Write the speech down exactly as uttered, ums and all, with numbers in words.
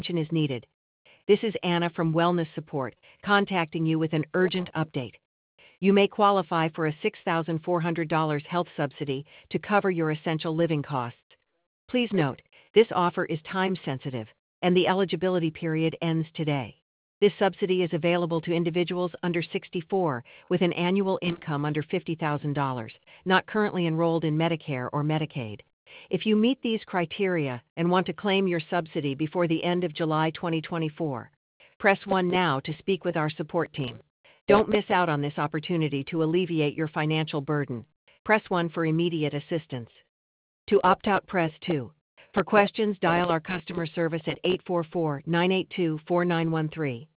attention is needed. This is Anna from Wellness Support, contacting you with an urgent update. You may qualify for a six thousand four hundred dollars health subsidy to cover your essential living costs. Please note, this offer is time sensitive, and the eligibility period ends today. This subsidy is available to individuals under sixty-four with an annual income under fifty thousand dollars, not currently enrolled in Medicare or Medicaid. If you meet these criteria and want to claim your subsidy before the end of July twenty twenty-four, press one now to speak with our support team. Don't miss out on this opportunity to alleviate your financial burden. Press one for immediate assistance. To opt out, press two. For questions, dial our customer service at eight four four, nine eight two, four nine one three.